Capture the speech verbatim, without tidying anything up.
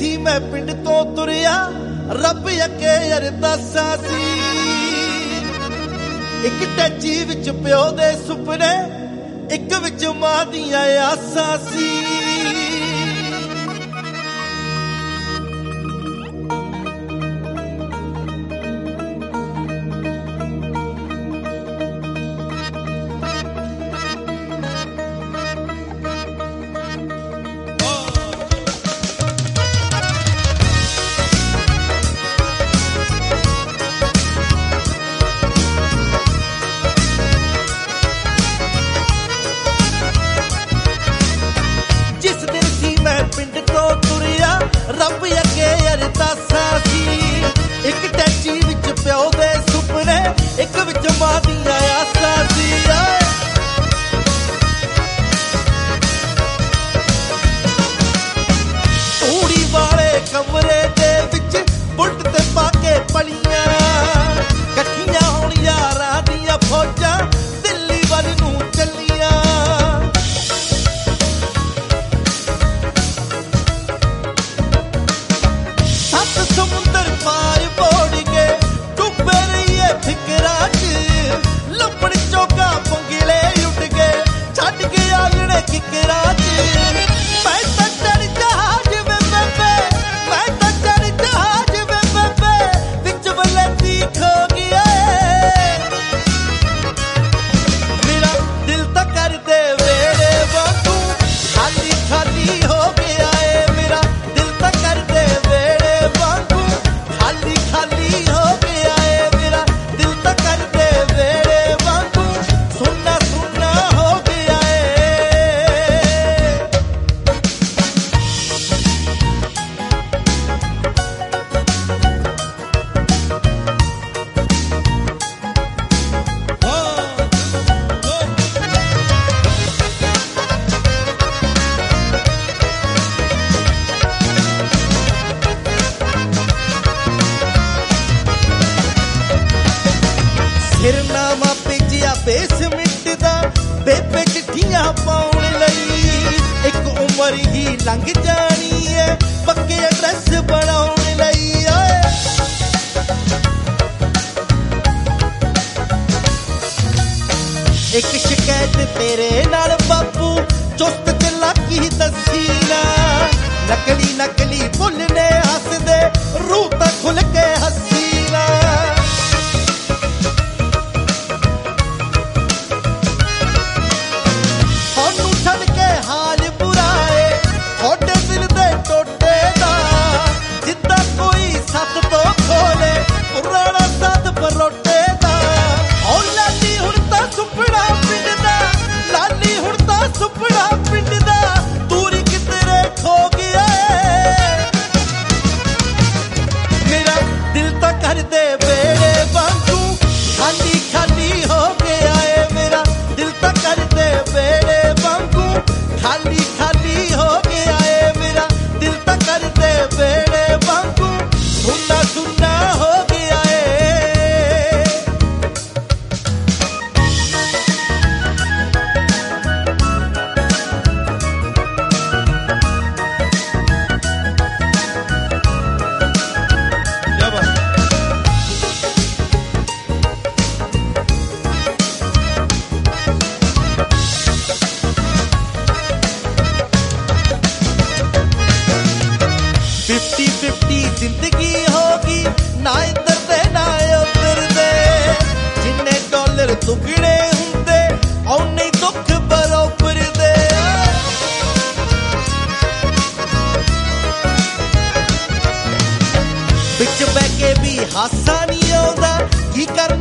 ਸੀ ਮੈਂ ਪਿੰਡ ਤੋਂ ਤੁਰਿਆ ਰੱਬ ਅੱਗੇ ਅਰਦਾਸਾਂ ਸੀ। ਇੱਕ ਟੈਚੀ ਵਿੱਚ ਪਿਓ ਦੇ ਸੁਪਨੇ, ਇੱਕ ਵਿੱਚ ਮਾਂ ਦੀਆਂ ਆਸਾਂ ਸੀ। ਪਿੰਡ ਤੋਂ ਤੁਰਿਆ ਰੱਬ ਅੱਗੇ ਅਰਦਾਸਾਂ ਸੀ। ਇੱਕ ਟੈਚੀ ਵਿੱਚ ਪਿਓ ਦੇ ਸੁਪਨੇ, ਇੱਕ ਵਿੱਚ ਮਾਂ ਦੀਆਂ ਆਸਾਂ ਸੀ। ਤੂੜੀ ਵਾਲੇ ਕਮਰੇ ਦੇ ਵਿੱਚ ਬੁਲਟ ਤੇ ਪਾ ਕੇ ਪਲੀਆਂ, ਇਕੱਠੀਆਂ ਹੋਣ ਯਾਰਾਂ ਦੀਆਂ ਫੌਜਾਂ ਦਿੱਲੀ ਵੱਲ ਨੂੰ ਚੱਲੀਆਂ। ਸਮੁੰਦਰ ਪਾਰ ਬੋੜ ਕੇ ਡੁੱਬੇ ਰਹੀਏ ਫਿਕਰਾਂ ਚ, ਲੱਭਣ ਚੋਗਾ ਪੰਗਲੇ ਉੱਡ ਗਏ ਛੱਡ ਕੇ ਆਲਣੇ ਕਿਕਰਾਂ ਚ। ਮੈਂ ਤਾਂ ਚੜ ਜਹਾਜ਼ ਵੇ ਬੇਬੇ, ਮੈਂ ਤਾਂ ਚੜ ਜਹਾਜ਼ ਵੇ ਬੇਬੇ, ਵਿੱਚ ਵਲੈਤੀ ਖੋ ਗਿਆ। ਮੇਰਾ ਦਿਲ ਤਾਂ ਕਰਦੇ ਵੇੜੇ ਵਾਂਗੂ ਖਾਲੀ ਖਾਲੀ ਹੋ ਗਿਆ ਏ। ਮੇਰਾ ਦਿਲ ਤਾਂ ਕਰਦੇ ਵੇੜੇ ਵਾਂਗੂ ਖਾਲੀ ਖਾਲੀ ਹੋ ਗਿਆ ਏ। ਮੇਰਾ ਦਿਲ ਤਾਂ ਕਰਦੇ ਵੇੜੇ ਵਾਂਗੂ ਸੁੰਨਾ ਸੁੰਨਾ ਹੋ ਗਿਆ ਏ। ਸਿਰਨਾਮਾ ਭੇਜਿਆ ਬੇਸਮਿੰਟ ਦਾ ਬੇਬੇ ਚਿੱਠੀਆਂ ਪਾਉਣ ਲਈ। ਇੱਕ ਉਮਰ ਹੀ ਲੰਘ ਜਾਣੀ ਏ ਪੱਕੇ ਐਡਰੈਸ ਬਣਾਉਣ ਲਈ। ਇੱਕ ਸ਼ਿਕਾਇਤ ਤੇਰੇ ਨਾਲ ਬਾਪੂ ਚੁਸਤ ਚਲਾਕੀ ਦੱਸੀ ਨਾ। ਨਕਲੀ ਨਕਲੀ ਬੁੱਲਨੇ ਹੱਸਦੇ ਰੂਹ ਤਾਂ ਖੁੱਲ ਕੇ ਹੱਸੀ ਨਾ। ਛੱਡ ਕੇ ਹਾਲ ਬੁਰਾਏ ਤੁਹਾਡੇ ਦਿਲ ਦੇ ਟੋਟੇ ਦਾ, ਜਿੱਦਾਂ ਕੋਈ ਸੱਤ ਤੋਂ ਖੋਲੇ ਪੁਰਾਣਾ ਸੱਤ ਪਰੋਟੇ ਦਾ। ਓ ਲਾਲੀ ਹੁਣ ਤਾਂ ਸੁਪਨਾ ਪਿੰਡ ਦਾ, ਲਾਲੀ ਹੁਣ ਤਾਂ ਸੁਪਨਾ ਪਿੰਡ ਦਾ, ਦੂਰੀ ਕਿਧਰੇ ਖੋ ਗਿਆ ਏ। ਮੇਰਾ ਦਿਲ ਤਾਂ ਕਰਦੇ ਵੇੜੇ ਵਾਂਗੂ ਖਾਲੀ ਖਾਲੀ ਹੋ ਗਿਆ ਏ। ਮੇਰਾ ਦਿਲ ਤਾਂ ਕਰਦੇ ਵੇੜੇ ਖਾਲੀ ਖਾਲੀ ਹੋ ਗਿਆ ਏ। ਮੇਰਾ ਦਿਲ ਤਾਂ ਕਰਦੇ ਵੇੜੇ ਵਾਂਗੂ ਸੁੰਨਾ ਸੁੰਨਾ ਹੋ ਗਿਆ ਏ। ਫਿਫਟੀ ਫਿਫਟੀ ਜ਼ਿੰਦਗੀ ਹੋ ਗਈ ਨਾ ਇੱਧਰ ਦੇ ਨਾ ਉੱਧਰ ਦੇ। ਜਿੰਨੇ ਡਾਲਰ ਦੁੱਗਣੇ ਹੁੰਦੇ ਓਨੇ ਦੁੱਖ ਬਰੋਬਰ ਦੇ। ਵਿੱਚ ਬਹਿ ਕੇ ਵੀ ਹਾਸਾ ਨਹੀਂ ਆਉਂਦਾ, ਕੀ ਕਰਨਾ